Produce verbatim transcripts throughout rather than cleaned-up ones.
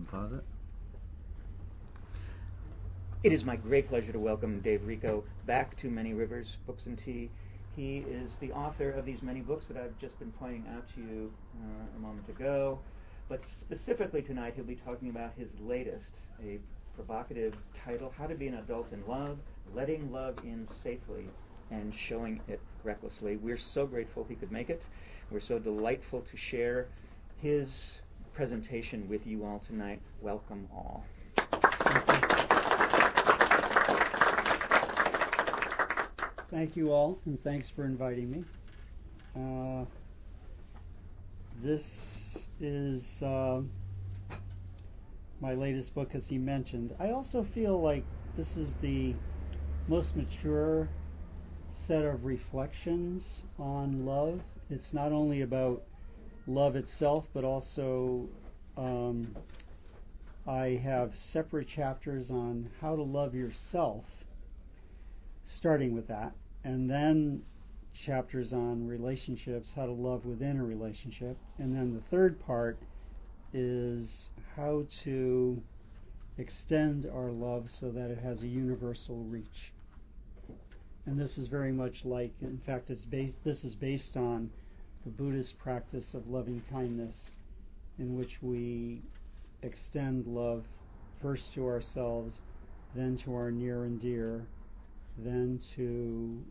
closet. It is my great pleasure to welcome Dave Richo back to Many Rivers Books and Tea. He is the author of these many books that I've just been pointing out to you uh, a moment ago. But specifically tonight, he'll be talking about his latest, a provocative title, How to Be an Adult in Love, Letting Love In Safely and Showing It Recklessly. We're so grateful he could make it. We're so delightful to share his presentation with you all tonight. Welcome all. Thank you all, and thanks for inviting me. Uh, this is uh, my latest book, as he mentioned. I also feel like this is the most mature set of reflections on love. It's not only about love itself, but also um, I have separate chapters on how to love yourself, starting with that, and then chapters on relationships, how to love within a relationship, and then the third part is how to extend our love so that it has a universal reach. And this is very much like, in fact, it's based, this is based on the Buddhist practice of loving kindness, in which we extend love first to ourselves, then to our near and dear, then to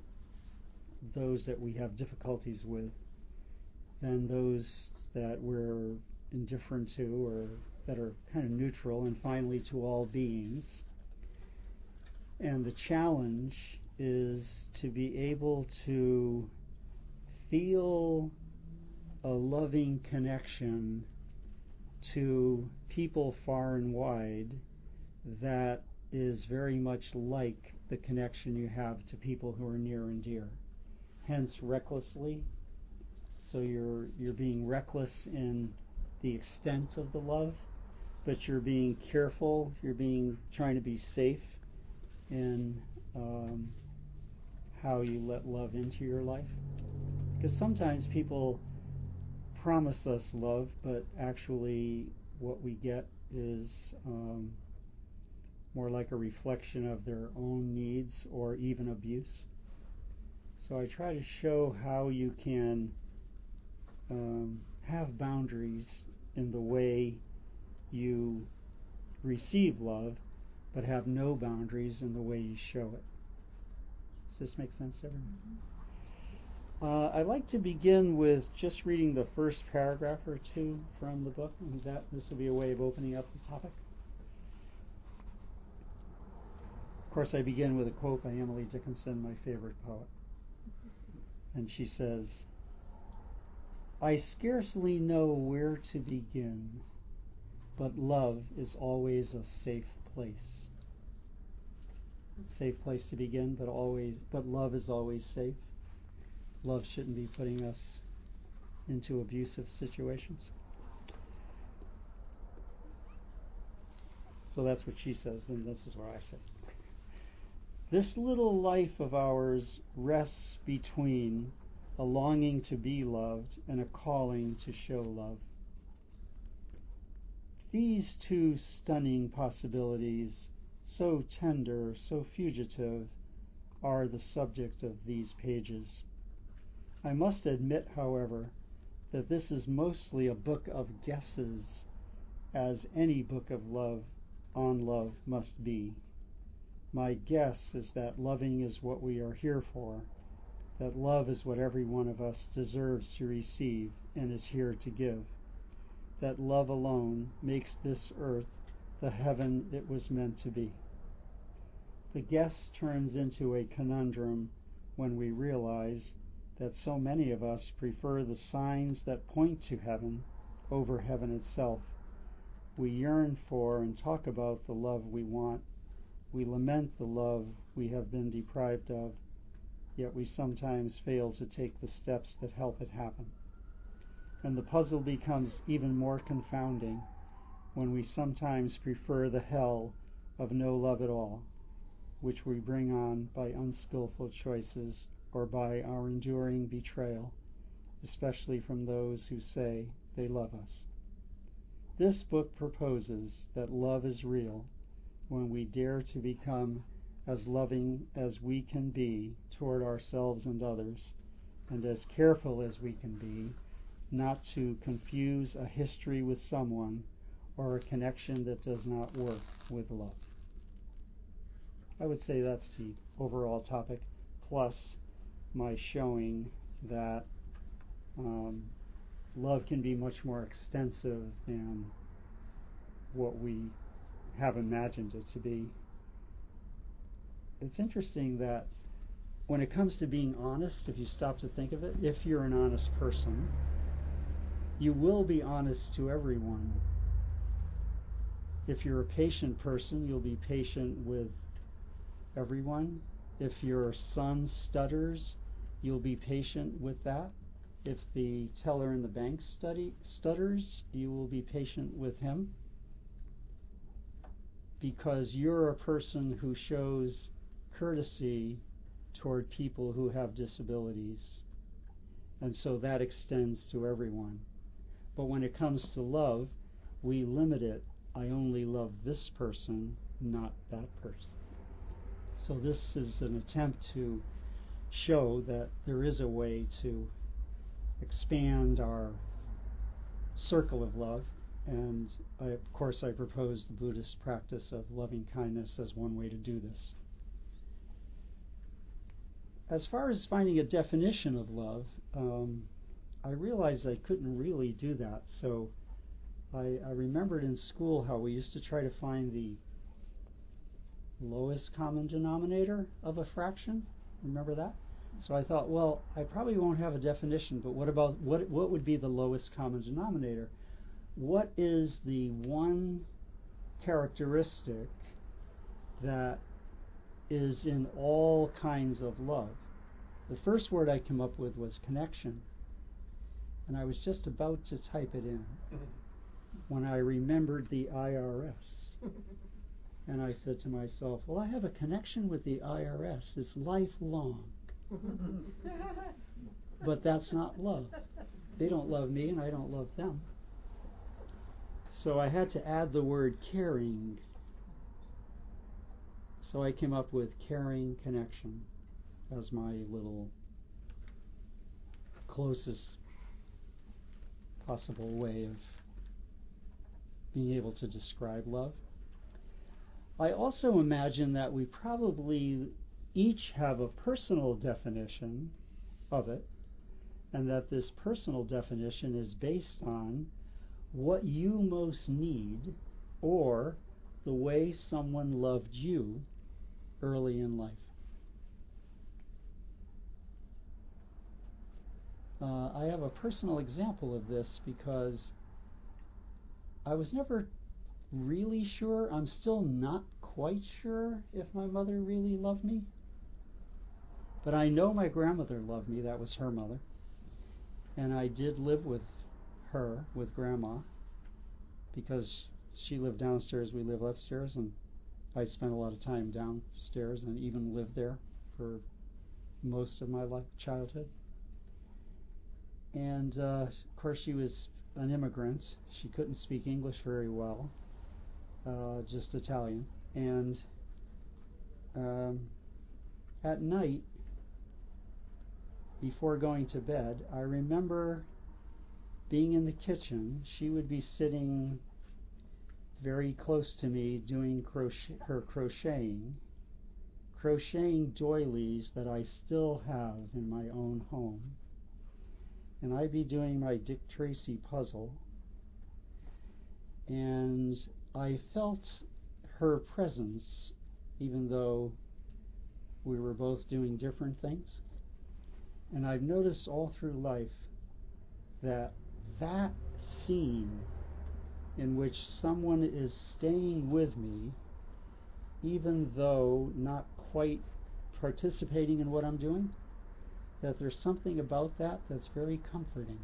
those that we have difficulties with, then those that we're indifferent to or that are kind of neutral, and finally to all beings. And the challenge is to be able to feel a loving connection to people far and wide that is very much like the connection you have to people who are near and dear. Hence, recklessly. So you're you're being reckless in the extent of the love, but you're being careful. You're being trying to be safe in um, how you let love into your life. Because sometimes people promise us love, but actually what we get is um, more like a reflection of their own needs or even abuse. So I try to show how you can um, have boundaries in the way you receive love, but have no boundaries in the way you show it. Does this make sense to everyone? Mm-hmm. Uh, I'd like to begin with just reading the first paragraph or two from the book, and that this will be a way of opening up the topic. Of course, I begin with a quote by Emily Dickinson, my favorite poet. And she says, "I scarcely know where to begin, but love is always a safe place." Safe place to begin, but always, but love is always safe. Love shouldn't be putting us into abusive situations. So that's what she says, and this is what I say. "This little life of ours rests between a longing to be loved and a calling to show love. These two stunning possibilities, so tender, so fugitive, are the subject of these pages. I must admit, however, that this is mostly a book of guesses, as any book of love on love must be. My guess is that loving is what we are here for, that love is what every one of us deserves to receive and is here to give, that love alone makes this earth the heaven it was meant to be. The guess turns into a conundrum when we realize that so many of us prefer the signs that point to heaven over heaven itself. We yearn for and talk about the love we want. We lament the love we have been deprived of, yet we sometimes fail to take the steps that help it happen. And the puzzle becomes even more confounding when we sometimes prefer the hell of no love at all, which we bring on by unskillful choices or by our enduring betrayal, especially from those who say they love us. This book proposes that love is real when we dare to become as loving as we can be toward ourselves and others, and as careful as we can be not to confuse a history with someone or a connection that does not work with love. I would say that's the overall topic, plus my showing that um, love can be much more extensive than what we have imagined it to be. It's interesting that when it comes to being honest, if you stop to think of it, if you're an honest person, you will be honest to everyone. If you're a patient person, you'll be patient with everyone. If your son stutters, you'll be patient with that. If the teller in the bank study, stutters, you will be patient with him, because you're a person who shows courtesy toward people who have disabilities, and so that extends to everyone. But when it comes to love, we limit it. I only love this person, not that person. So this is an attempt to show that there is a way to expand our circle of love, and I, of course I propose the Buddhist practice of loving kindness as one way to do this. As far as finding a definition of love, um, I realized I couldn't really do that, so I, I remembered in school how we used to try to find the lowest common denominator of a fraction. Remember that? So I thought, well, I probably won't have a definition, but what about what what would be the lowest common denominator? What is the one characteristic that is in all kinds of love? The first word I came up with was connection, and I was just about to type it in when I remembered the I R S. And I said to myself, well, I have a connection with the I R S. It's lifelong. But that's not love. They don't love me and I don't love them. So I had to add the word caring. So I came up with caring connection as my little closest possible way of being able to describe love. I also imagine that we probably each have a personal definition of it, and that this personal definition is based on what you most need or the way someone loved you early in life. Uh, I have a personal example of this because I was never really sure. I'm still not quite sure if my mother really loved me. But I know my grandmother loved me. That was her mother. And I did live with her, with Grandma, because she lived downstairs, we lived upstairs, and I spent a lot of time downstairs and even lived there for most of my life, childhood. And uh, of course she was an immigrant. She couldn't speak English very well, uh, just Italian. And um, at night, before going to bed, I remember being in the kitchen. She would be sitting very close to me doing crochet, her crocheting, crocheting doilies that I still have in my own home. And I'd be doing my Dick Tracy puzzle, and I felt her presence, even though we were both doing different things. And I've noticed all through life that that scene in which someone is staying with me, even though not quite participating in what I'm doing, that there's something about that that's very comforting.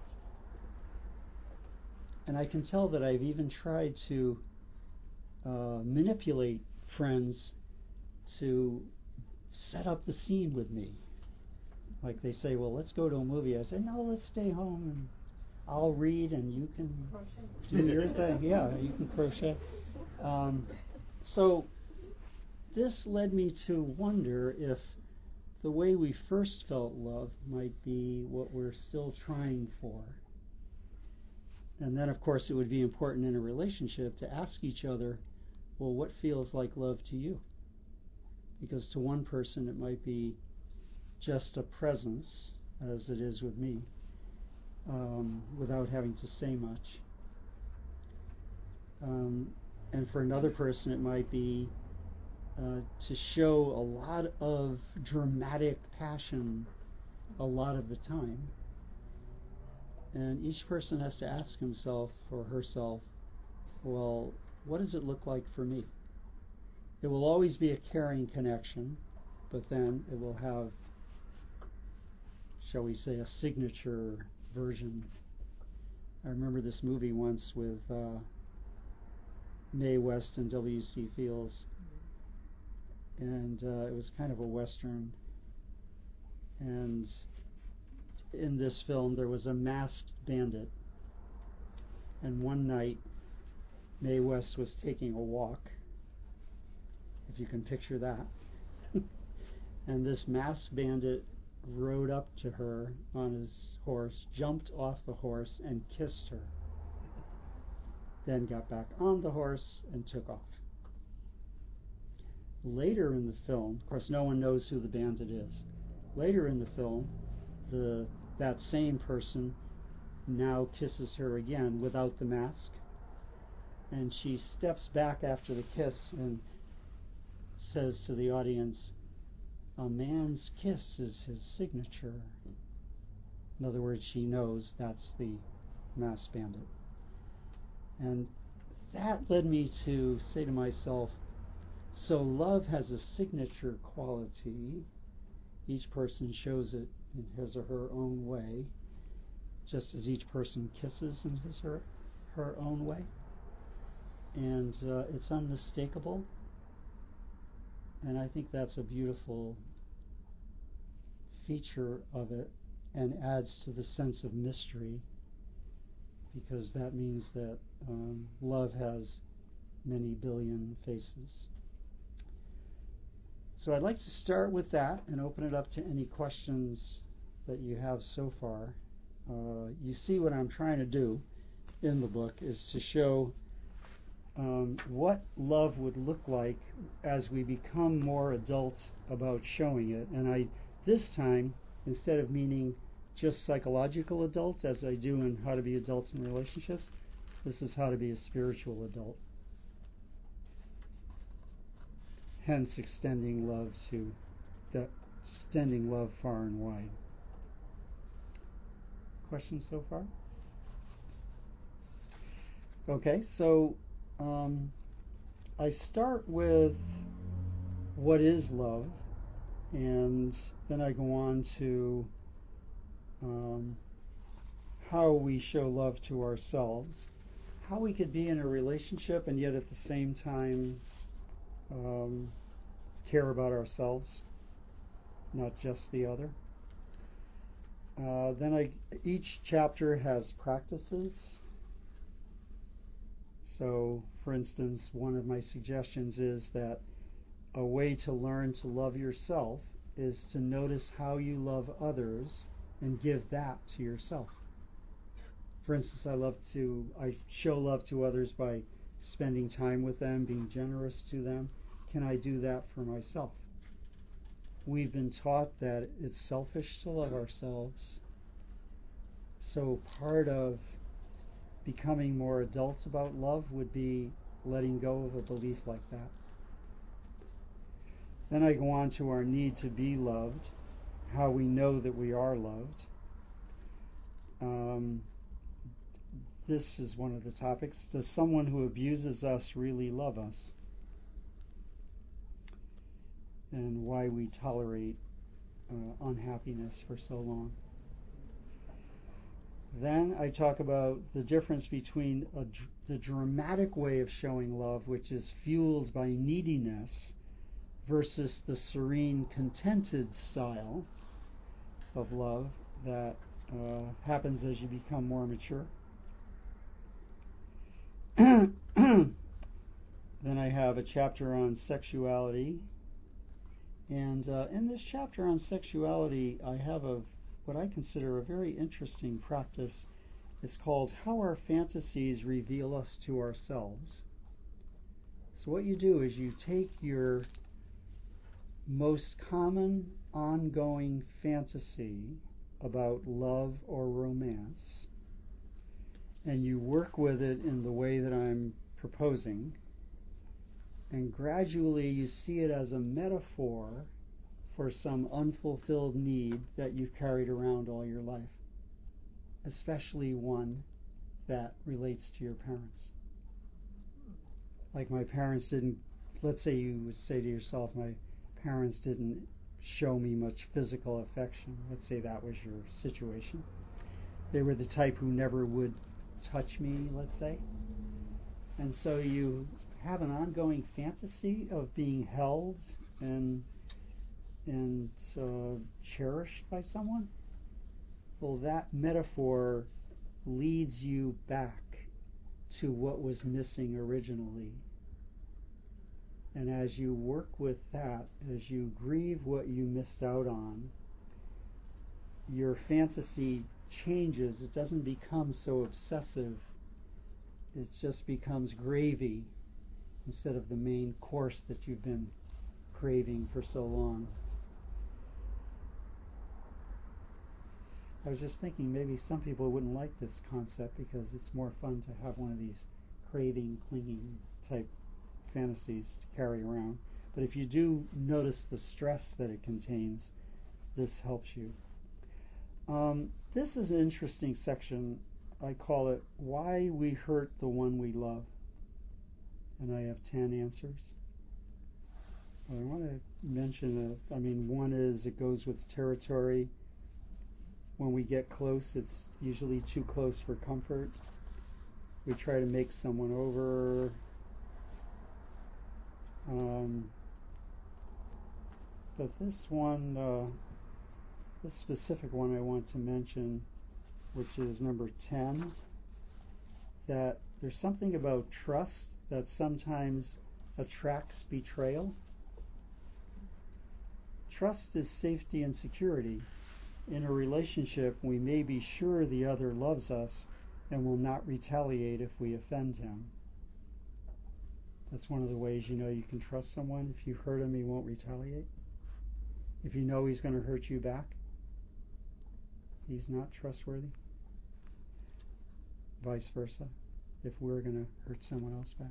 And I can tell that I've even tried to uh, manipulate friends to set up the scene with me. Like they say, well, let's go to a movie. I say, no, let's stay home and I'll read and you can Crochet. do your thing. Yeah, you can crochet. Um, so this led me to wonder if the way we first felt love might be what we're still trying for. And then, of course, it would be important in a relationship to ask each other, well, what feels like love to you? Because to one person it might be just a presence, as it is with me, um, without having to say much. Um, and for another person it might be uh, to show a lot of dramatic passion a lot of the time. And each person has to ask himself or herself, well, what does it look like for me? It will always be a caring connection, but then it will have, shall we say, a signature version. I remember this movie once with uh, Mae West and W C Fields, and uh, it was kind of a Western. And in this film there was a masked bandit, and one night Mae West was taking a walk, if you can picture that, and this masked bandit rode up to her on his horse, jumped off the horse and kissed her, then got back on the horse and took off. Later in the film, of course no one knows who the bandit is, later in the film the that same person now kisses her again without the mask, and she steps back after the kiss and says to the audience, a man's kiss is his signature. In other words, she knows that's the masked bandit. And that led me to say to myself, so love has a signature quality. Each person shows it in his or her own way, just as each person kisses in his or her own way. And uh, it's unmistakable. And I think that's a beautiful feature of it, and adds to the sense of mystery, because that means that um, love has many billion faces. So I'd like to start with that and open it up to any questions that you have so far. Uh, you see what I'm trying to do in the book is to show um, what love would look like as we become more adult about showing it. And I, this time, instead of meaning just psychological adults, as I do in How to Be Adults in Relationships, this is how to be a spiritual adult. Hence extending love to the extending love far and wide. Questions so far? Okay, so um, I start with what is love, and then I go on to um, how we show love to ourselves, how we could be in a relationship and yet at the same time um, care about ourselves, not just the other. Uh, then I, each chapter has practices. So, for instance, one of my suggestions is that a way to learn to love yourself is to notice how you love others and give that to yourself. For instance, I love to I show love to others by spending time with them, being generous to them. Can I do that for myself? We've been taught that it's selfish to love ourselves. So part of becoming more adults about love would be letting go of a belief like that. Then I go on to our need to be loved, how we know that we are loved. Um, this is one of the topics. Does someone who abuses us really love us? And why we tolerate uh, unhappiness for so long. Then I talk about the difference between a dr- the dramatic way of showing love, which is fueled by neediness, versus the serene, contented style of love that uh, happens as you become more mature. Then I have a chapter on sexuality, and uh, in this chapter on sexuality, I have a what I consider a very interesting practice. It's called How Our Fantasies Reveal Us to Ourselves. So what you do is you take your most common ongoing fantasy about love or romance, and you work with it in the way that I'm proposing, and gradually you see it as a metaphor for some unfulfilled need that you've carried around all your life, especially one that relates to your parents. Like my parents didn't, let's say you would say to yourself, my parents didn't show me much physical affection. Let's say that was your situation. They were the type who never would touch me, let's say. And so you have an ongoing fantasy of being held and and uh, cherished by someone. Well, that metaphor leads you back to what was missing originally. And as you work with that, as you grieve what you missed out on, your fantasy changes. It doesn't become so obsessive. It just becomes gravy instead of the main course that you've been craving for so long. I was just thinking maybe some people wouldn't like this concept because it's more fun to have one of these craving, clinging type fantasies to carry around. But if you do notice the stress that it contains, this helps you. Um, this is an interesting section. I call it Why We Hurt the One We Love. And I have ten answers. I want to mention, a, I mean, one is it goes with territory. When we get close, it's usually too close for comfort. We try to make someone over. Um, but this one, uh, this specific one I want to mention, which is number ten, that there's something about trust that sometimes attracts betrayal. Trust is safety and security. In a relationship, we may be sure the other loves us and will not retaliate if we offend him. That's one of the ways you know you can trust someone. If you hurt him, he won't retaliate. If you know he's going to hurt you back, he's not trustworthy. Vice versa, if we're going to hurt someone else back.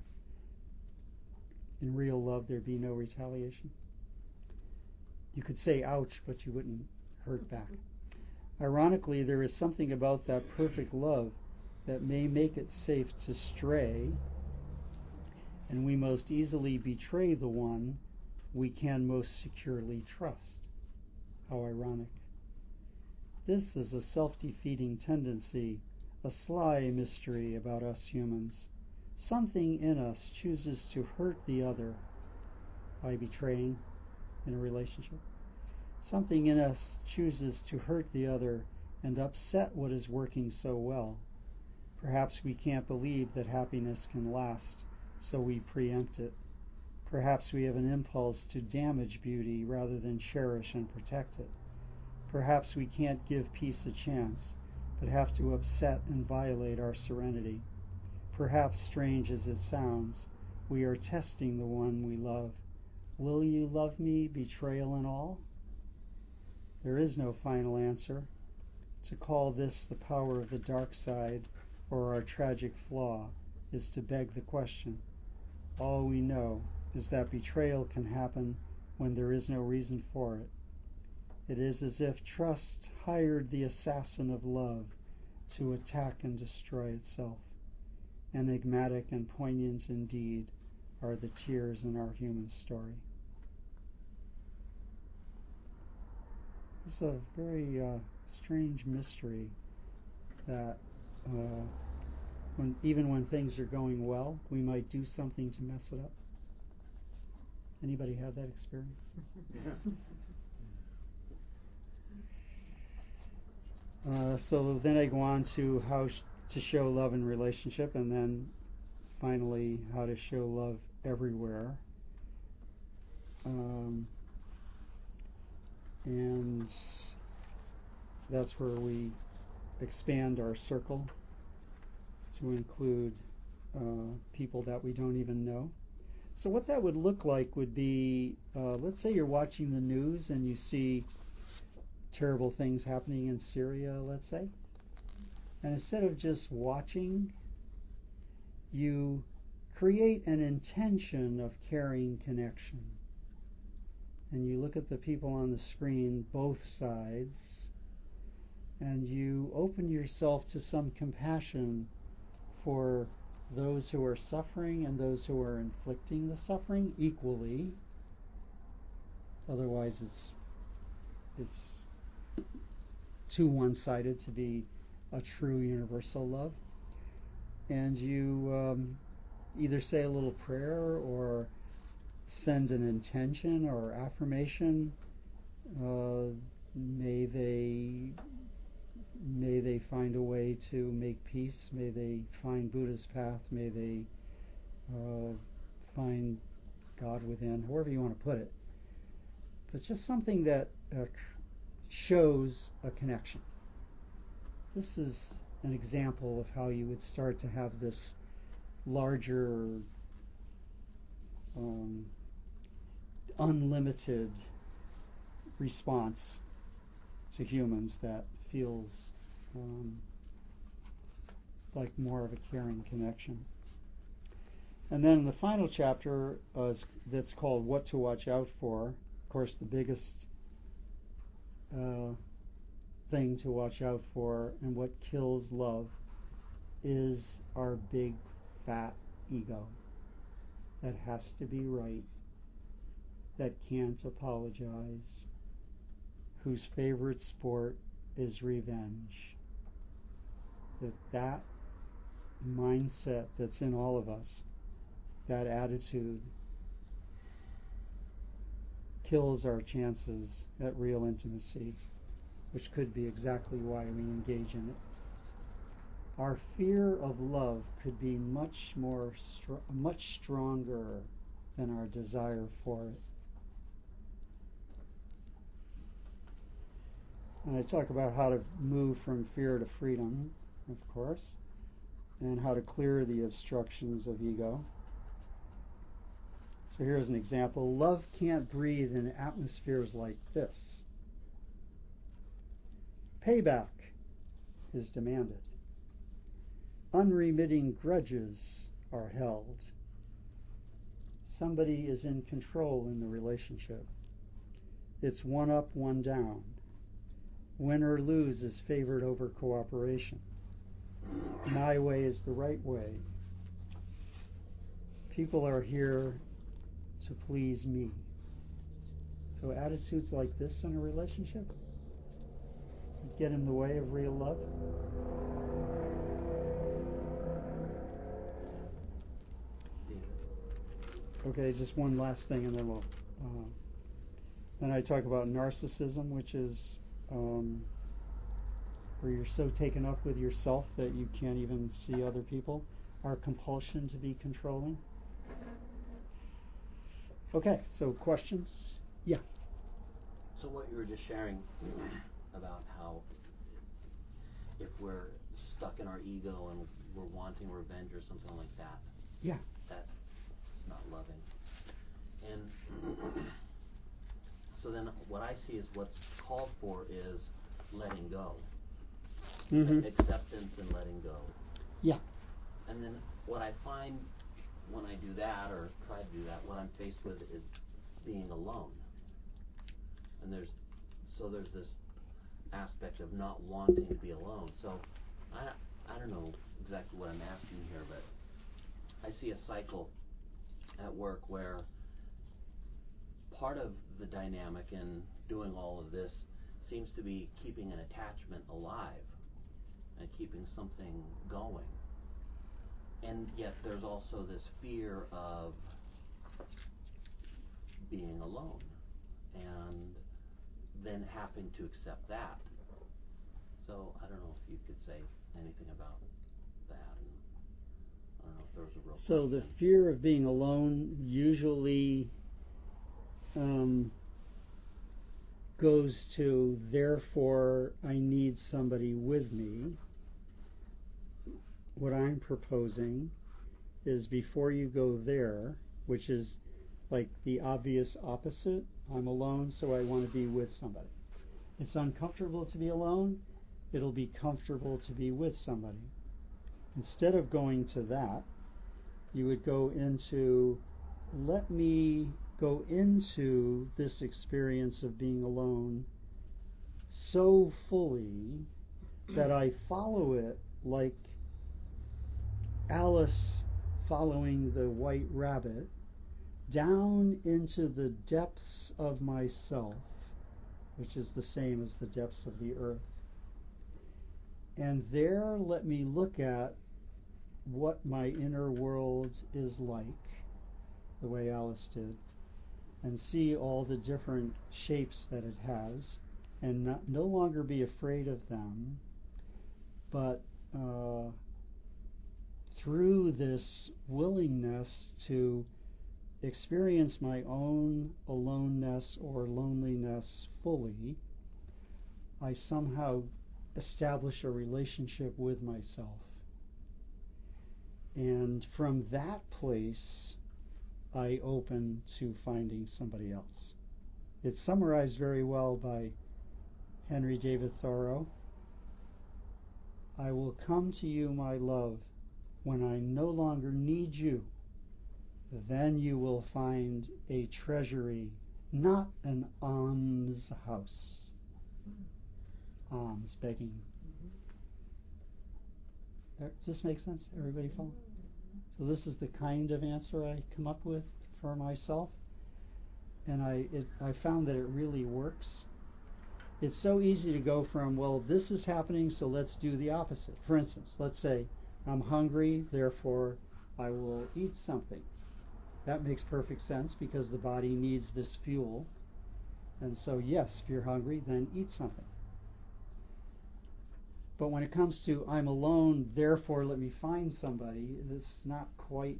In real love, there'd be no retaliation. You could say ouch, but you wouldn't hurt back. Ironically, there is something about that perfect love that may make it safe to stray, and we most easily betray the one we can most securely trust. How ironic. This is a self-defeating tendency, a sly mystery about us humans. Something in us chooses to hurt the other by betraying in a relationship. Something in us chooses to hurt the other and upset what is working so well. Perhaps we can't believe that happiness can last, so we preempt it. Perhaps we have an impulse to damage beauty rather than cherish and protect it. Perhaps we can't give peace a chance, but have to upset and violate our serenity. Perhaps, strange as it sounds, we are testing the one we love. Will you love me, betrayal and all? There is no final answer. To call this the power of the dark side or our tragic flaw is to beg the question. All we know is that betrayal can happen when there is no reason for it. It is as if trust hired the assassin of love to attack and destroy itself. Enigmatic and poignant indeed are the tears in our human story. It's a very uh, strange mystery that uh, when, even when things are going well, we might do something to mess it up. Anybody have that experience? Uh, so then I go on to how sh- to show love in relationship, and then finally how to show love everywhere. Um, and that's where we expand our circle to include uh, people that we don't even know. So what that would look like would be, uh, let's say you're watching the news and you see terrible things happening in Syria, let's say. And instead of just watching, you create an intention of caring connection. And you look at the people on the screen, both sides, and you open yourself to some compassion for those who are suffering and those who are inflicting the suffering equally. Otherwise, it's it's too one-sided to be a true universal love. And you um, either say a little prayer or send an intention or affirmation. Uh, may they may they find a way to make peace. May they find Buddha's path. May they uh, find God within. However you want to put it. But just something that uh, shows a connection. This is an example of how you would start to have this larger, um, unlimited response to humans that feels um, like more of a caring connection. And then in the final chapter uh, that's called What to Watch Out For, of course the biggest uh, thing to watch out for and what kills love is our big fat ego that has to be right, that can't apologize, whose favorite sport is revenge. That that mindset that's in all of us, that attitude, kills our chances at real intimacy, which could be exactly why we engage in it. Our fear of love could be much more, str- much stronger than our desire for it. And I talk about how to move from fear to freedom, of course, and how to clear the obstructions of ego. So here's an example. Love can't breathe in atmospheres like this. Payback is demanded. Unremitting grudges are held. Somebody is in control in the relationship. It's one up, one down. Win or lose is favored over cooperation. My way is the right way. People are here to please me. So attitudes like this in a relationship get in the way of real love. Okay, just one last thing, and then we'll. Uh, then I talk about narcissism, which is um, where you're so taken up with yourself that you can't even see other people. Our compulsion to be controlling. Okay, so questions? Yeah. So what you were just sharing about how if we're stuck in our ego and we're wanting revenge or something like that, yeah, that's not loving. And so then what I see is what's called for is letting go. Mm-hmm. Acceptance and letting go. Yeah. And then what I find when I do that or try to do that, what I'm faced with is being alone. And there's so there's this aspect of not wanting to be alone. So I I don't know exactly what I'm asking here, but I see a cycle at work where part of the dynamic in doing all of this seems to be keeping an attachment alive and keeping something going. And yet there's also this fear of being alone and then having to accept that. So I don't know if you could say anything about that. And I don't know if there was a real So the question. fear of being alone usually um, goes to, therefore I need somebody with me. What I'm proposing is, before you go there, which is like the obvious opposite, I'm alone so I want to be with somebody. It's uncomfortable to be alone, it'll be comfortable to be with somebody. Instead of going to that, you would go into, let me go into this experience of being alone so fully that I follow it like Alice following the white rabbit down into the depths of myself, which is the same as the depths of the earth. And there let me look at what my inner world is like, the way Alice did, and see all the different shapes that it has, and not, no longer be afraid of them, but uh, through this willingness to experience my own aloneness or loneliness fully, I somehow establish a relationship with myself. And from that place, I open to finding somebody else. It's summarized very well by Henry David Thoreau. I will come to you, my love, when I no longer need you. Then you will find a treasury, not an almshouse. Alms, begging. Does this make sense? Everybody follow? So this is the kind of answer I come up with for myself, and I it, I found that it really works. It's so easy to go from, well, this is happening, so let's do the opposite. For instance, let's say I'm hungry, therefore I will eat something. That makes perfect sense because the body needs this fuel. And so, yes, if you're hungry, then eat something. But when it comes to, I'm alone, therefore let me find somebody, it's not quite.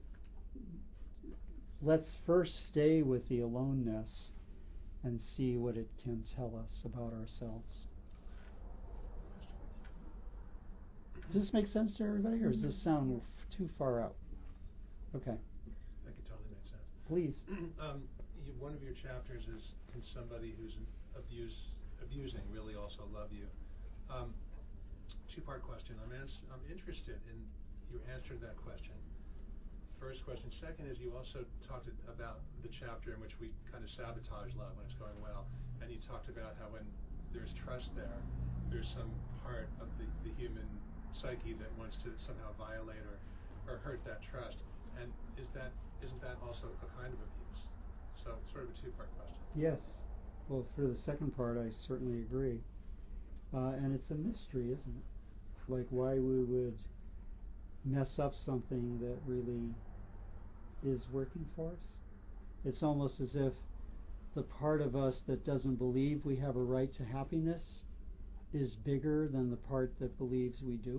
Let's first stay with the aloneness and see what it can tell us about ourselves. Does this make sense to everybody, or does this sound too far out? Okay. That could totally make sense. Please. um, you, one of your chapters is, can somebody who's abuse, abusing really also love you? Um, two-part question. I'm, ans- I'm interested in your answer to that question. First question. Second is, you also talked about the chapter in which we kind of sabotage love when it's going well, and you talked about how when there's trust there, there's some part of the, the human psyche that wants to somehow violate or, or hurt that trust. And is that isn't that also a kind of abuse? So it's sort of a two-part question. Yes. Well, for the second part, I certainly agree. Uh, and it's a mystery, isn't it? Like why we would mess up something that really is working for us. It's almost as if the part of us that doesn't believe we have a right to happiness is bigger than the part that believes we do.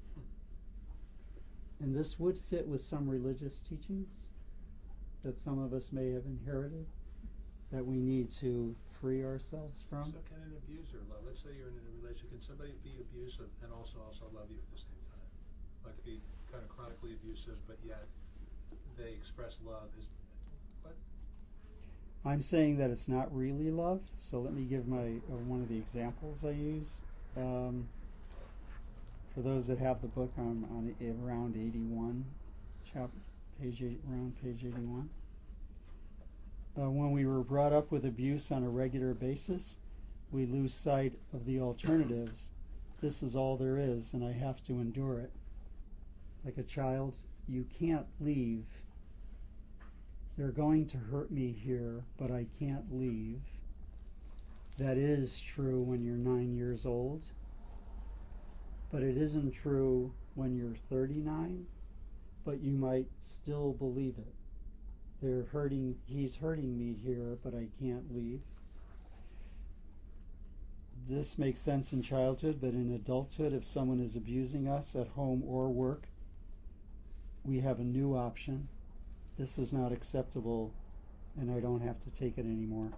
And this would fit with some religious teachings that some of us may have inherited that we need to free ourselves from. So can an abuser love? Let's say you're in a relationship. Can somebody be abusive and also also love you at the same time? Like be kind of chronically abusive, but yet they express love. Is what? I'm saying that it's not really love. So let me give my uh, one of the examples I use. Um, for those that have the book, I'm on around eighty-one, chapter page eight, around page eighty-one. Uh, when we were brought up with abuse on a regular basis, we lose sight of the alternatives. This is all there is, and I have to endure it. Like a child, you can't leave. They're going to hurt me here, but I can't leave. That is true when you're nine years old, but it isn't true when you're thirty-nine, but you might still believe it. They're hurting, he's hurting me here, but I can't leave. this makes sense in childhood, but in adulthood, if someone is abusing us at home or work, we have a new option. This is not acceptable, and I don't have to take it anymore.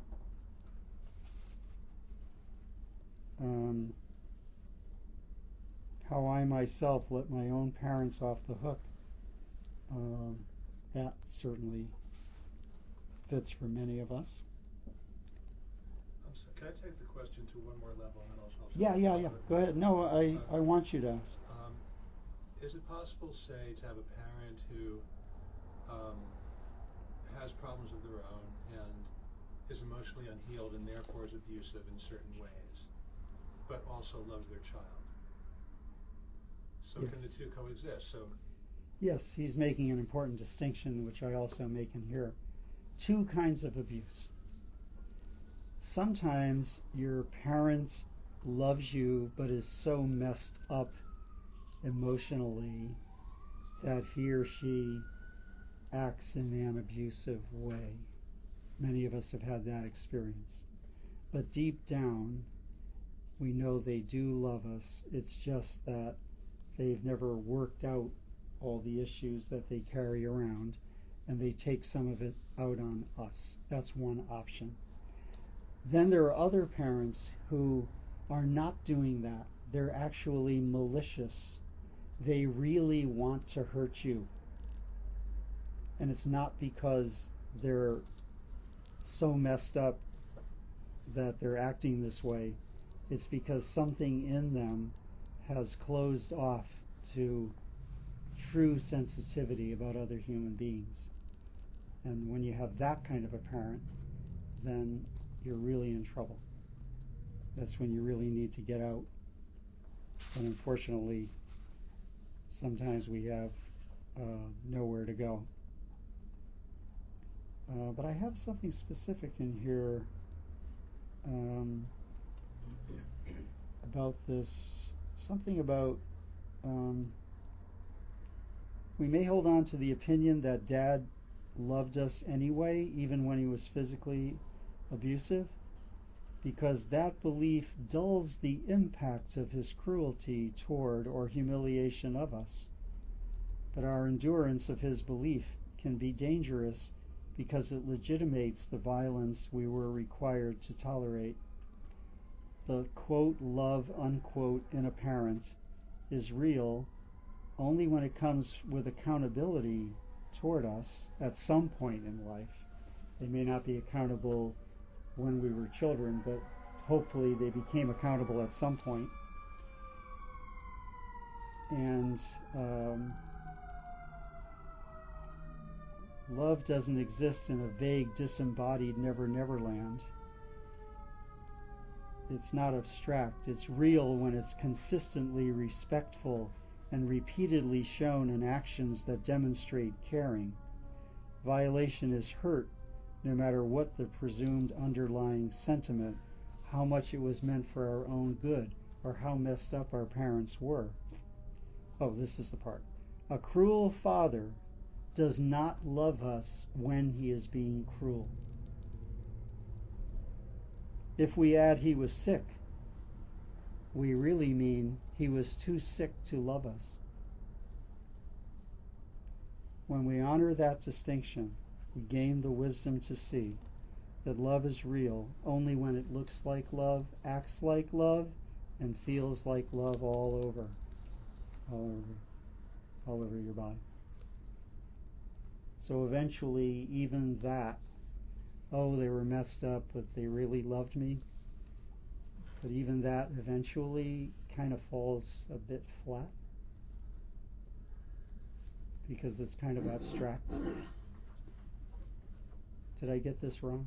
Um, how I myself let my own parents off the hook, um, that certainly fits for many of us. I'm sorry, can I take the question to one more level and then I'll, I'll Yeah, yeah, yeah. Go ahead. No, I, uh, I want you to ask. Um, is it possible, say, to have a parent who um, has problems of their own and is emotionally unhealed and therefore is abusive in certain ways, but also loves their child? So Yes. can the two coexist? So Yes, he's making an important distinction, which I also make in here. Two kinds of abuse. Sometimes your parent loves you but is so messed up emotionally that he or she acts in an abusive way. Many of us have had that experience. But deep down, we know they do love us. It's just that they've never worked out all the issues that they carry around, and they take some of it out on us. That's one option. Then there are other parents who are not doing that. They're actually malicious. They really want to hurt you. And it's not because they're so messed up that they're acting this way. It's because something in them has closed off to true sensitivity about other human beings. And when you have that kind of a parent, then you're really in trouble. That's when you really need to get out. And unfortunately, sometimes we have uh, nowhere to go. Uh, but I have something specific in here um, about this, something about um, we may hold on to the opinion that Dad loved us anyway, even when he was physically abusive, because that belief dulls the impact of his cruelty toward or humiliation of us. But our endurance of his belief can be dangerous because it legitimates the violence we were required to tolerate. The quote love unquote in a parent is real only when it comes with accountability toward us at some point in life. They may not be accountable when we were children, but hopefully they became accountable at some point. And um, love doesn't exist in a vague, disembodied Never Never Land. It's not abstract. It's real when it's consistently respectful and repeatedly shown in actions that demonstrate caring. Violation is hurt no matter what the presumed underlying sentiment, how much it was meant for our own good, or how messed up our parents were. Oh, this is the part. A cruel father does not love us when he is being cruel. If we add he was sick, we really mean he was too sick to love us. When we honor that distinction, we gain the wisdom to see that love is real only when it looks like love, acts like love, and feels like love all over, all over, all over your body. So eventually, even that, oh, they were messed up, but they really loved me. But even that eventually kind of falls a bit flat because it's kind of abstract. Did I get this wrong?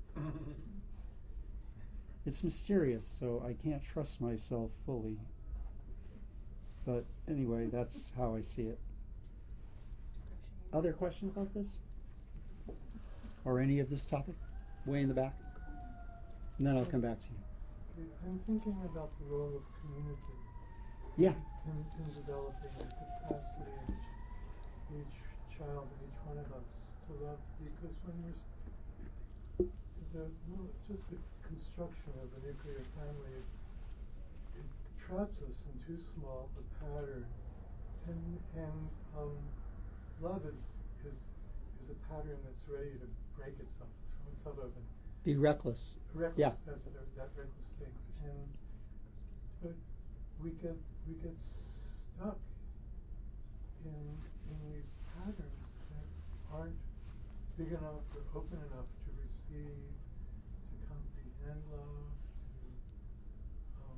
It's mysterious, so I can't trust myself fully. But anyway, that's how I see it. Other questions about this? Or any of this topic? Way in the back? And then I'll come back to you. Okay, I'm thinking about the role of community. Yeah. In, in developing the capacity of each, each child and each one of us to love, because when you're s- the, well, just the construction of the nuclear family, traps us in too small a pattern, and and um, love is is is a pattern that's ready to break itself, throw itself open. Be reckless. Reckless, Yeah. that's the, that reckless thing. And but we get we get stuck in in these patterns that aren't big enough or open enough to receive, to comprehend love, to um,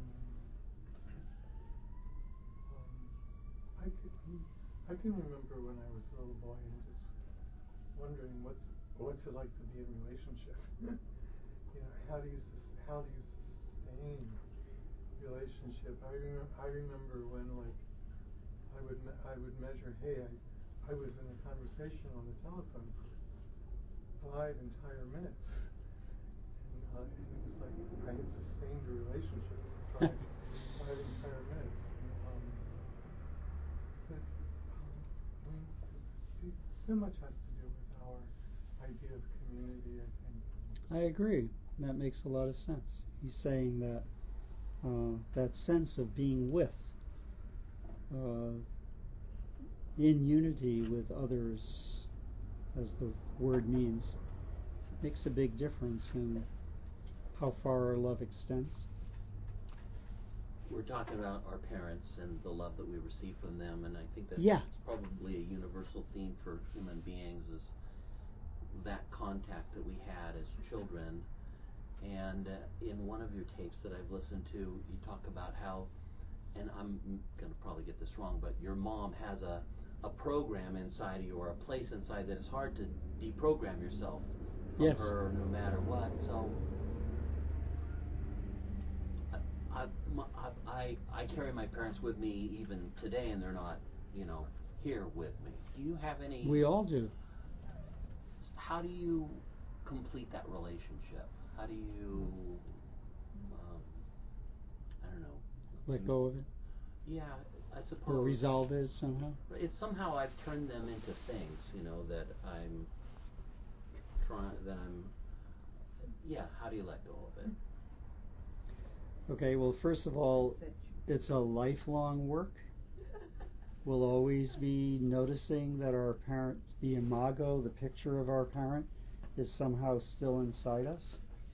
um, I could I can remember when I was a little boy and just wondering what's what's it like to be in a relationship. You know, how do you sus- how do you sustain relationship? I remember I remember when like I would me- I would measure. Hey, I I was in a conversation on the telephone for five entire minutes, and, uh, and it was like I had sustained a relationship for five five entire minutes. And, um, but um, I mean, it's, it, so much has to do with our idea of community, I think. I agree. That makes a lot of sense. He's saying that uh, that sense of being with, uh, in unity with others, as the word means, makes a big difference in how far our love extends. We're talking about our parents and the love that we receive from them, and I think that's Yeah. probably a universal theme for human beings, is that contact that we had as children. And uh, in one of your tapes that I've listened to, you talk about how, and I'm going to probably get this wrong, but your mom has a, a program inside of you, or a place inside, that it's hard to deprogram yourself from Yes. her no matter what. So I, I, I, I carry my parents with me even today, and they're not, you know, here with me. Do you have any... We all do. How do you complete that relationship? How do you, um, I don't know. Let go of it. Yeah, I suppose. Or resolve it somehow. It's somehow I've turned them into things, you know, that I'm trying, that I'm, yeah, how do you let go of it? Okay, well, first of all, it's a lifelong work. We'll always be noticing that our parent, the imago, the picture of our parent, is somehow still inside us.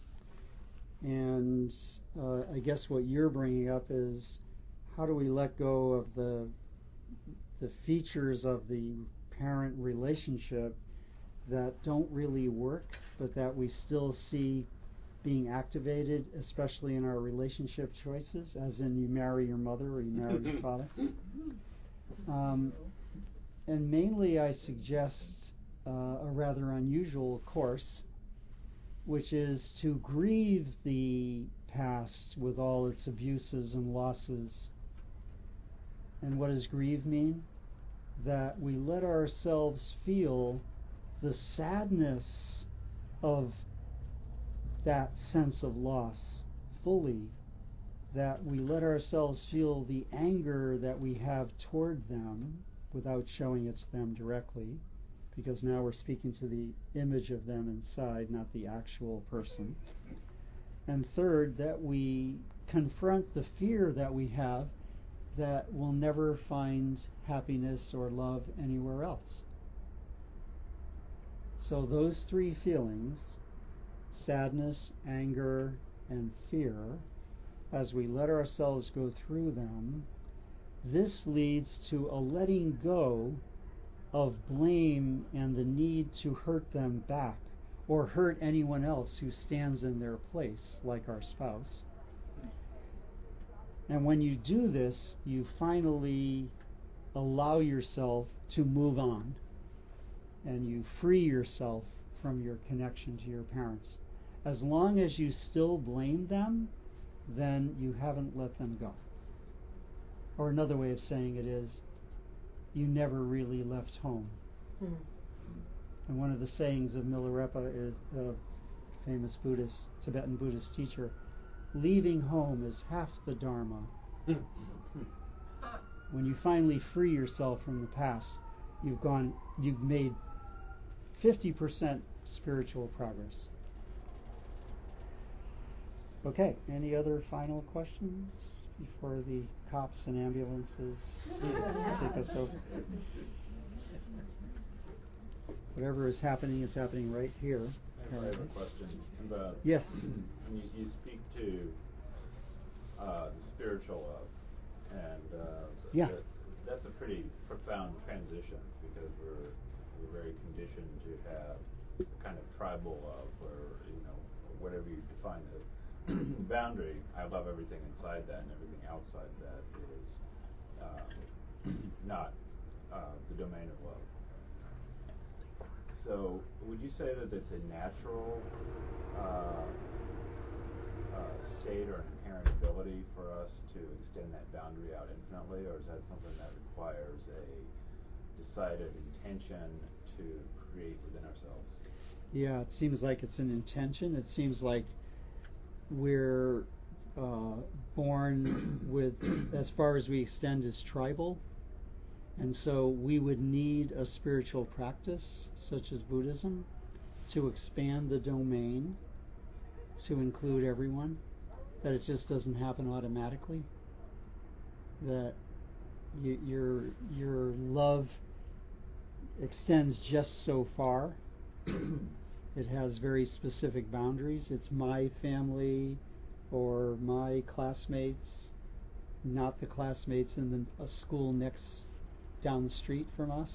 And uh, I guess what you're bringing up is, how do we let go of the the features of the parent relationship that don't really work, but that we still see being activated, especially in our relationship choices, as in you marry your mother or you marry your father. Um, and mainly I suggest uh, a rather unusual course, which is to grieve the past with all its abuses and losses. And what does grieve mean? That we let ourselves feel the sadness of that sense of loss fully, that we let ourselves feel the anger that we have toward them without showing it to them directly, because now we're speaking to the image of them inside, not the actual person. And third, that we confront the fear that we have that we'll never find happiness or love anywhere else. So those three feelings, sadness, anger, and fear, as we let ourselves go through them, this leads to a letting go of blame and the need to hurt them back, or hurt anyone else who stands in their place, like our spouse. And when you do this, you finally allow yourself to move on, and you free yourself from your connection to your parents. As long as you still blame them, then you haven't let them go. Or another way of saying it is, you never really left home. Mm. And one of the sayings of Milarepa is a famous Buddhist, Tibetan Buddhist teacher, leaving home is half the Dharma. When you finally free yourself from the past, you've gone, you've made fifty percent spiritual progress. Okay, any other final questions before the cops and ambulances take us over. Whatever is happening is happening right here. I have a question. The, Yes. When you, you speak to uh, the spiritual love, and uh, Yeah. that, that's a pretty profound transition, because we're we're very conditioned to have a kind of tribal love, where, you know, whatever you define the boundary, I love everything inside that, and everything outside that is um, not uh, the domain of love. So, would you say that it's a natural uh, uh, state or an inherent ability for us to extend that boundary out infinitely, or is that something that requires a decided intention to create within ourselves? Yeah, it seems like it's an intention. It seems like we're uh, born with, as far as we extend, is tribal. And so we would need a spiritual practice, such as Buddhism, to expand the domain to include everyone. That it just doesn't happen automatically. That y- your your love extends just so far. It has very specific boundaries. It's my family or my classmates, not the classmates in the, a school next down the street from us.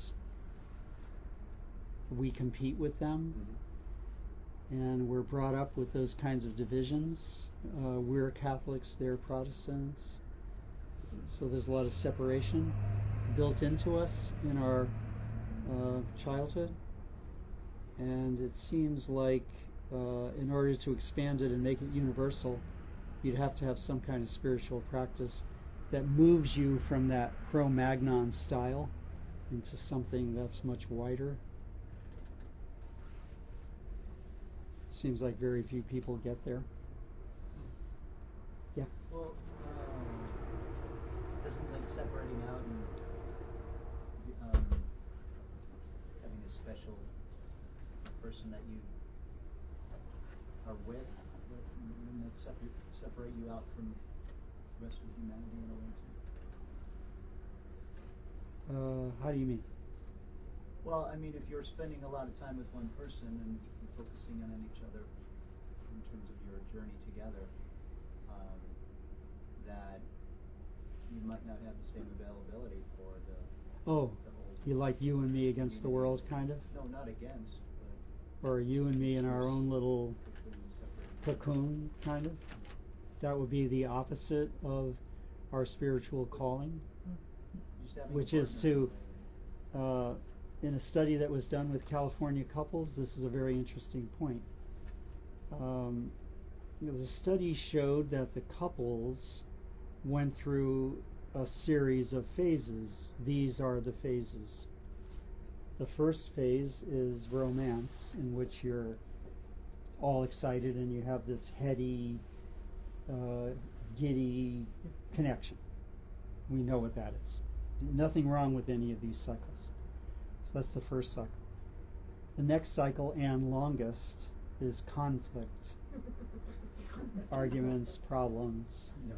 We compete with them, mm-hmm. and we're brought up with those kinds of divisions. Uh, we're Catholics, they're Protestants. So there's a lot of separation built into us in our uh, childhood. And it seems like uh, in order to expand it and make it universal, you'd have to have some kind of spiritual practice that moves you from that Cro-Magnon style into something that's much wider. Seems like very few people get there. Yeah. Well, um, doesn't like separating out and um, having a special person that you are with, wouldn't that separate separate you out from the rest of humanity in a way too? Uh, how do you mean? Well, I mean, if you're spending a lot of time with one person and you're focusing on each other in terms of your journey together, um, that you might not have the same availability for the Oh, the whole you like you and me against the world, kind of? No, not against, but Or you and me in our own little separate. cocoon, kind of? That would be the opposite of our spiritual calling, Just having a which is partner. to, uh, in a study that was done with California couples, this is a very interesting point. Um, the study showed that the couples went through a series of phases. These are the phases. The first phase is romance, in which you're all excited and you have this heady, uh, giddy connection. We know what that is. Nothing wrong with any of these cycles. So that's the first cycle. The next cycle, and longest, is conflict. Arguments, problems. No.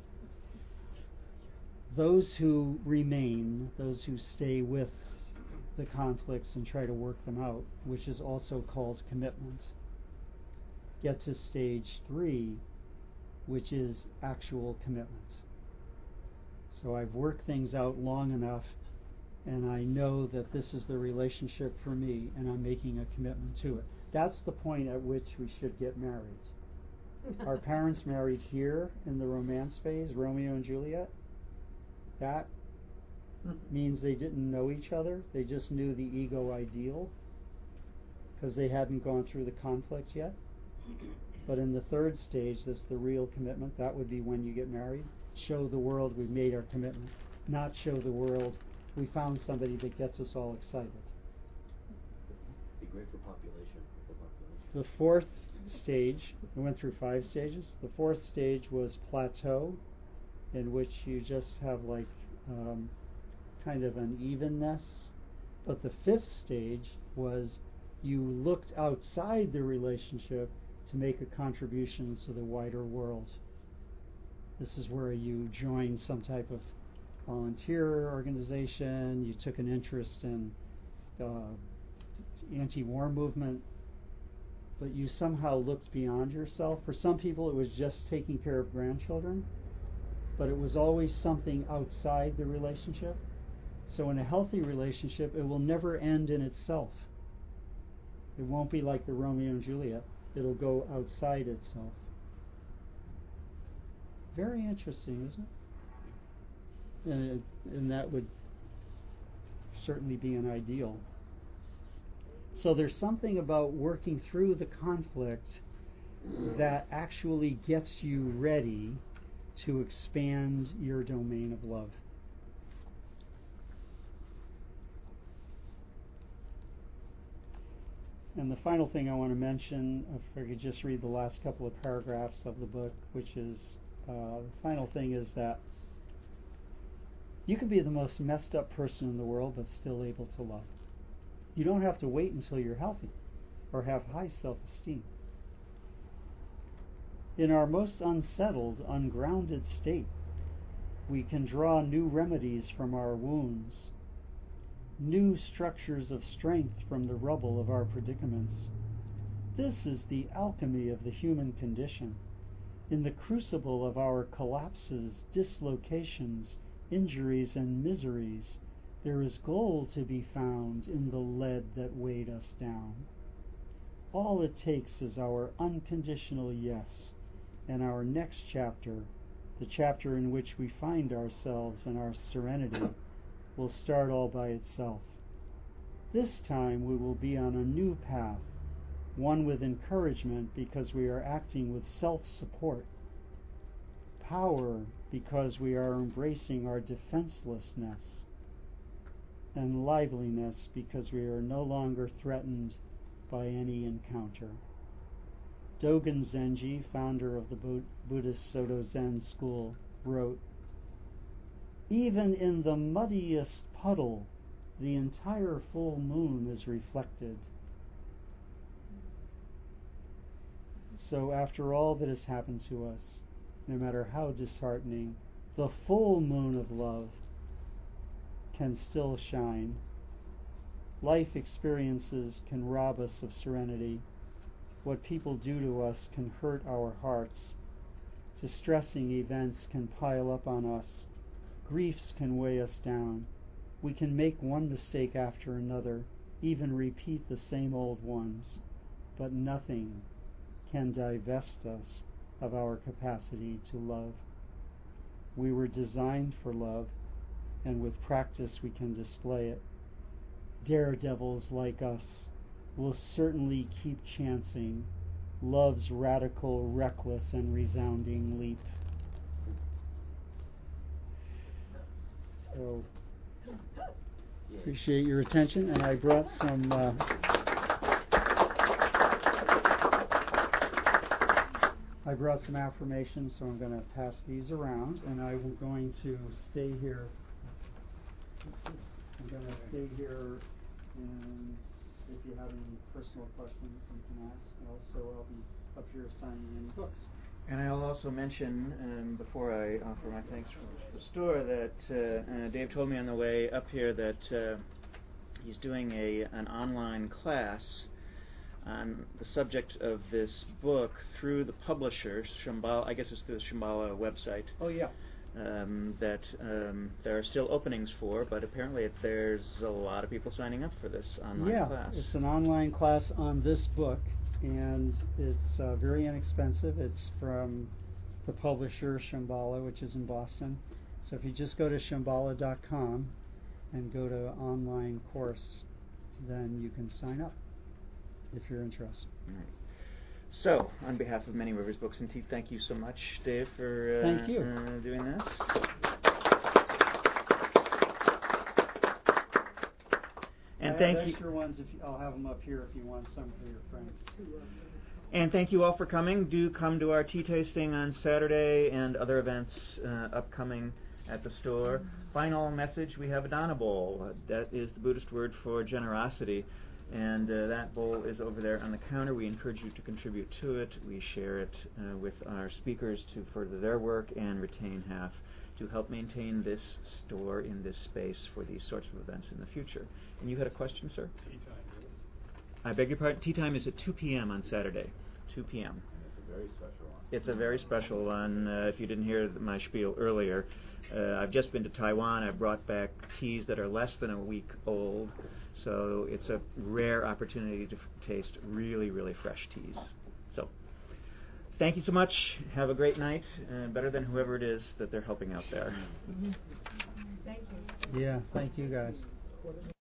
Those who remain, those who stay with the conflicts and try to work them out, which is also called commitment, get to stage three, which is actual commitment. So I've worked things out long enough, and I know that this is the relationship for me, and I'm making a commitment to it. That's the point at which we should get married. Our parents married here in the romance phase, Romeo and Juliet. That means they didn't know each other. They just knew the ego ideal, because they hadn't gone through the conflict yet. But in the third stage, that's the real commitment. That would be when you get married. Show the world we made our commitment. Not show the world we found somebody that gets us all excited. Be great for population. For population. The fourth stage, we went through five stages. The fourth stage was plateau, in which you just have like um, kind of an evenness. But the fifth stage was you looked outside the relationship to make a contribution to the wider world. This is where you joined some type of volunteer organization, you took an interest in the anti-war movement, but you somehow looked beyond yourself. For some people it was just taking care of grandchildren, but it was always something outside the relationship. So in a healthy relationship, it will never end in itself. It won't be like the Romeo and Juliet. It'll go outside itself. Very interesting, isn't it? And, it, and that would certainly be an ideal. So there's something about working through the conflict that actually gets you ready to expand your domain of love. And the final thing I want to mention, if I could just read the last couple of paragraphs of the book, which is, uh, the final thing is that you can be the most messed up person in the world but still able to love. You don't have to wait until you're healthy or have high self-esteem. In our most unsettled, ungrounded state, we can draw new remedies from our wounds, new structures of strength from the rubble of our predicaments. This is the alchemy of the human condition. In the crucible of our collapses, dislocations, injuries, and miseries, there is gold to be found in the lead that weighed us down. All it takes is our unconditional yes, and our next chapter, the chapter in which we find ourselves and our serenity, will start all by itself. This time we will be on a new path, one with encouragement because we are acting with self-support, power because we are embracing our defenselessness, and liveliness because we are no longer threatened by any encounter. Dogen Zenji, founder of the Bu- Buddhist Soto Zen school, wrote, "Even in the muddiest puddle, the entire full moon is reflected." So after all that has happened to us, no matter how disheartening, the full moon of love can still shine. Life experiences can rob us of serenity. What people do to us can hurt our hearts. Distressing events can pile up on us. Griefs can weigh us down. We can make one mistake after another, even repeat the same old ones, but nothing can divest us of our capacity to love. We were designed for love, and with practice we can display it. Daredevils like us will certainly keep chancing love's radical, reckless, and resounding leap. So, appreciate your attention, and I brought some uh, I brought some affirmations, so I'm going to pass these around, and I'm going to stay here. I'm going to stay here, and if you have any personal questions, you can ask. Also, I'll be up here signing any books. And I'll also mention, um, before I offer my thanks for the store, that uh, uh, Dave told me on the way up here that uh, he's doing a an online class on the subject of this book through the publisher, Shambhala. I guess it's through the Shambhala website. Oh, yeah. Um, that um, there are still openings for, but apparently it, there's a lot of people signing up for this online yeah, class. It's an online class on this book, and it's uh, very inexpensive. It's from the publisher Shambhala, which is in Boston. So if you just go to shambhala dot com and go to online course, then you can sign up if you're interested. All right. So, on behalf of Many Rivers Books and Tea, thank you so much, Dave, for uh, thank you. Uh, doing this. And I thank have you. extra ones. If you, I'll have them up here if you want some for your friends. And thank you all for coming. Do come to our tea tasting on Saturday and other events uh, upcoming at the store. Final message: we have a dana bowl. Uh, that is the Buddhist word for generosity. And uh, that bowl is over there on the counter. We encourage you to contribute to it. We share it uh, with our speakers to further their work and retain half to help maintain this store in this space for these sorts of events in the future. And you had a question, sir? Tea time, yes. I beg your pardon? Tea time is at two p.m. on Saturday. two p.m. And it's a very special one. It's a very special one. Uh, if you didn't hear my spiel earlier, uh, I've just been to Taiwan. I've brought back teas that are less than a week old. So it's a rare opportunity to f- taste really, really fresh teas. So thank you so much. Have a great night. Uh, better than whoever it is that they're helping out there. Thank you. Yeah, thank you guys.